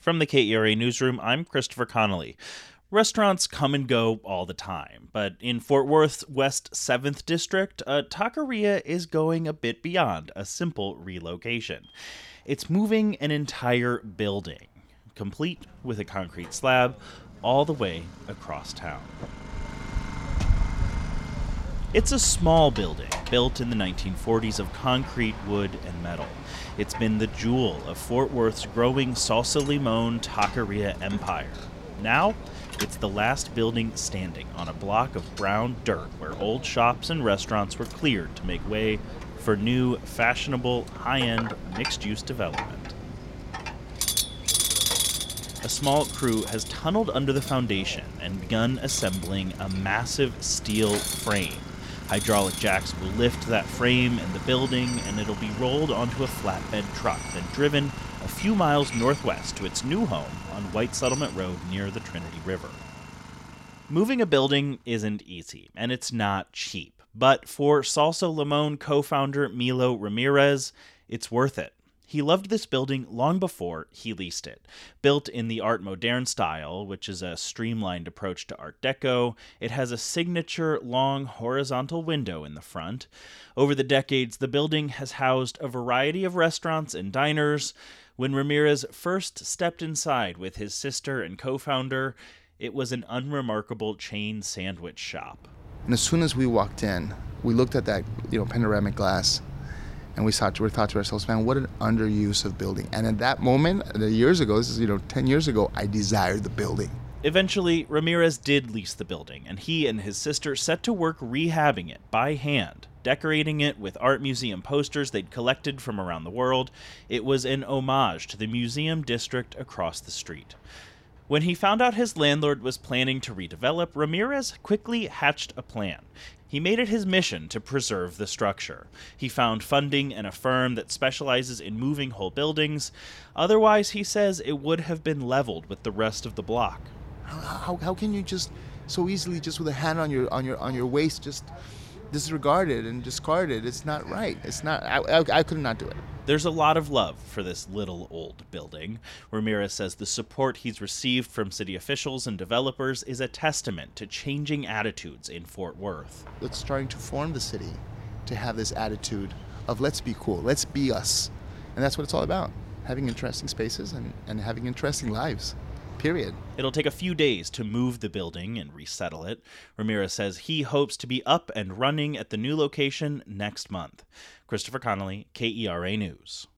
From the KERA Newsroom, I'm Christopher Connolly. Restaurants come and go all the time, but in Fort Worth's West 7th District, a taqueria is going a bit beyond a simple relocation. It's moving an entire building, complete with a concrete slab, all the way across town. It's a small building, built in the 1940s of concrete, wood, and metal. It's been the jewel of Fort Worth's growing Salsa Limon taqueria empire. Now, it's the last building standing on a block of brown dirt where old shops and restaurants were cleared to make way for new, fashionable, high-end, mixed-use development. A small crew has tunneled under the foundation and begun assembling a massive steel frame. Hydraulic jacks will lift that frame and the building, and it'll be rolled onto a flatbed truck, then driven a few miles northwest to its new home on White Settlement Road near the Trinity River. Moving a building isn't easy, and it's not cheap. But for Salsa Limon co-founder Milo Ramirez, it's worth it. He loved this building long before he leased it. Built in the Art Moderne style, which is a streamlined approach to Art Deco, it has a signature long horizontal window in the front. Over the decades, the building has housed a variety of restaurants and diners. When Ramirez first stepped inside with his sister and co-founder, it was an unremarkable chain sandwich shop. And as soon as we walked in, we looked at that, panoramic glass, and we thought to ourselves, man, what an underuse of building. And at that moment, years ago, this is 10 years ago, I desired the building. Eventually, Ramirez did lease the building, and he and his sister set to work rehabbing it by hand, decorating it with art museum posters they'd collected from around the world. It was an homage to the museum district across the street. When he found out his landlord was planning to redevelop, Ramirez quickly hatched a plan. He made it his mission to preserve the structure. He found funding in a firm that specializes in moving whole buildings. Otherwise, he says, it would have been leveled with the rest of the block. How can you just so easily, just with a hand on your waist, just disregard it and discard it? It's not right. It's not. I could not do it. There's a lot of love for this little old building. Ramirez says the support he's received from city officials and developers is a testament to changing attitudes in Fort Worth. It's trying to form the city to have this attitude of let's be cool, let's be us. And that's what it's all about, having interesting spaces and having interesting lives. Period. It'll take a few days to move the building and resettle it. Ramirez says he hopes to be up and running at the new location next month. Christopher Connolly, KERA News.